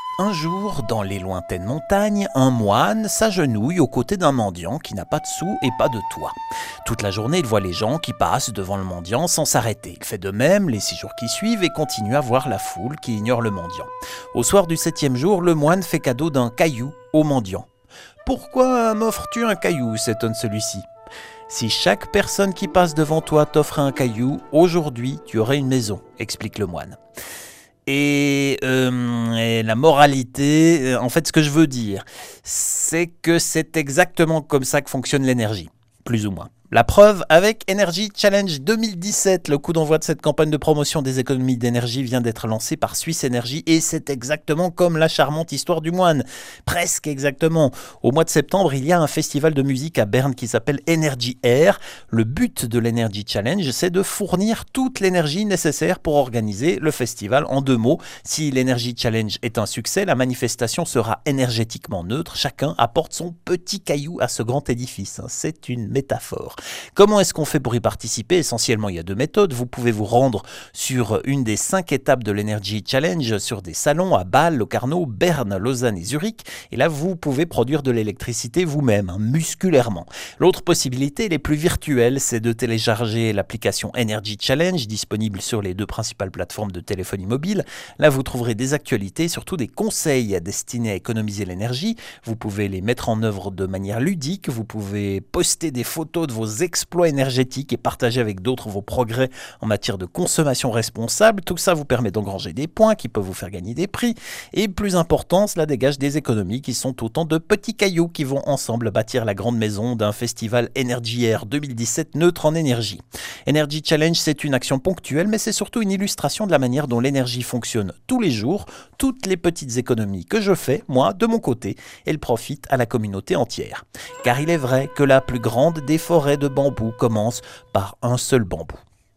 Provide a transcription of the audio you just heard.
Un jour, dans les lointaines montagnes, un moine s'agenouille aux côtés d'un mendiant qui n'a pas de sous et pas de toit. Toute la journée, il voit les gens qui passent devant le mendiant sans s'arrêter. Il fait de même les 6 jours qui suivent et continue à voir la foule qui ignore le mendiant. Au soir du 7e jour, le moine fait cadeau d'un caillou au mendiant. « Pourquoi m'offres-tu un caillou ?» s'étonne celui-ci. « Si chaque personne qui passe devant toi t'offrait un caillou, aujourd'hui tu aurais une maison », explique le moine. Et la moralité, en fait, ce que je veux dire, c'est que c'est exactement comme ça que fonctionne l'énergie, plus ou moins. La preuve avec Energy Challenge 2017. Le coup d'envoi de cette campagne de promotion des économies d'énergie vient d'être lancé par Suisse Énergie et c'est exactement comme la charmante histoire du moine. Presque exactement. Au mois de septembre, il y a un festival de musique à Berne qui s'appelle Energy Air. Le but de l'Energy Challenge, c'est de fournir toute l'énergie nécessaire pour organiser le festival. En 2 mots, si l'Energy Challenge est un succès, la manifestation sera énergétiquement neutre. Chacun apporte son petit caillou à ce grand édifice. C'est une métaphore. Comment est-ce qu'on fait pour y participer ? Essentiellement, il y a 2 méthodes. Vous pouvez vous rendre sur une des 5 étapes de l'Energy Challenge, sur des salons à Bâle, Locarno, Berne, Lausanne et Zurich. Et là, vous pouvez produire de l'électricité vous-même, musculairement. L'autre possibilité, les plus virtuelles, c'est de télécharger l'application Energy Challenge, disponible sur les 2 principales plateformes de téléphonie mobile. Là, vous trouverez des actualités, surtout des conseils destinés à économiser l'énergie. Vous pouvez les mettre en œuvre de manière ludique. Vous pouvez poster des photos de vos exploits énergétiques et partager avec d'autres vos progrès en matière de consommation responsable. Tout ça vous permet d'engranger des points qui peuvent vous faire gagner des prix. Et plus important, cela dégage des économies qui sont autant de petits cailloux qui vont ensemble bâtir la grande maison d'un festival Energy Air 2017 neutre en énergie. Energy Challenge, c'est une action ponctuelle, mais c'est surtout une illustration de la manière dont l'énergie fonctionne tous les jours. Toutes les petites économies que je fais, moi, de mon côté, elles profitent à la communauté entière. Car il est vrai que la plus grande des forêts de bambou commence par un seul bambou.